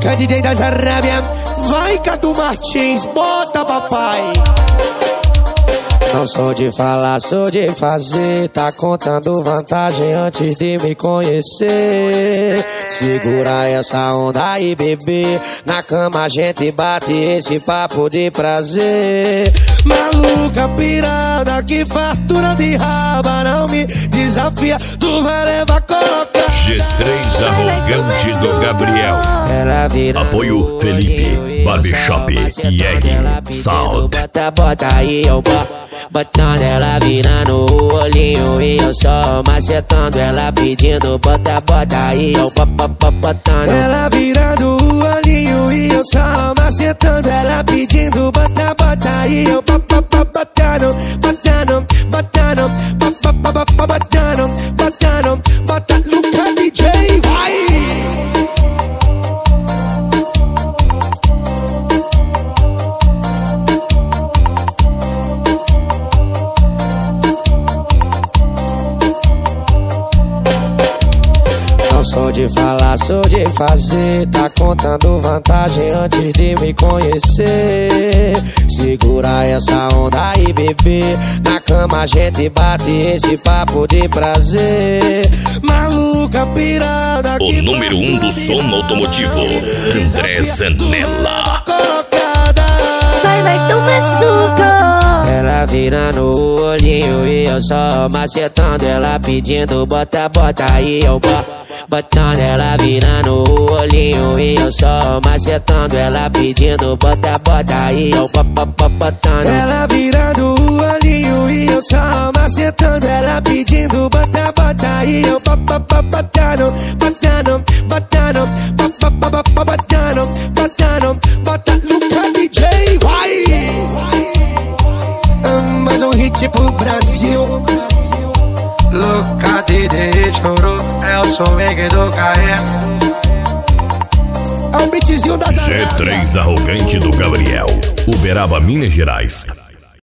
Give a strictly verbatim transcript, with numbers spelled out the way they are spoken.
Luca, D J das Arábia. Vai, Cadu Martins, bota papai. Não sou de falar, sou de fazer. Tá contando vantagem antes de me conhecer. Segura essa onda aí, bebê. Na cama a gente bate esse papo de prazer. Maluca, pirada, que fartura de raba. Não me desafia, tu vai levar colocar. G três Arrogante do Gabriel. Apoio Felipe, Barbershop e Egg Sound. Bota, bota aí, eu boto. Botando ela virando o olhinho e eu só macetando ela pedindo bota, bota aí, eu botando. Ela virando o olhinho e eu só macetando ela pedindo bota, bota aí, eu botando, botando, botando, botando, botando, bota Luca D J, vai! Não sou de falar, sou de fazer. Tá contando vantagem antes de me conhecer. Segura essa onda aí, bebê. Na cama a gente bate esse papo de prazer. Maluca, pirada. O número um do som automotivo, André Zanella. Vai, vai, estou maçuca. Ela virando o olhinho e eu só macetando ela pedindo bota, bota aí, eu boto. Botando ela virando o olhinho e eu só macetando ela pedindo bota, bota aí, eu botando. Ela virando o olhinho e eu só macetando ela pedindo bota, bota aí, eu botando, botando, botando, botando, botando, bota Luca D J, vai! Mais um hit pro Brasil. Luca D J chorou, é o som do Caé. É o beatzinho das G três Arrogante do Gabriel, Uberaba, Minas Gerais.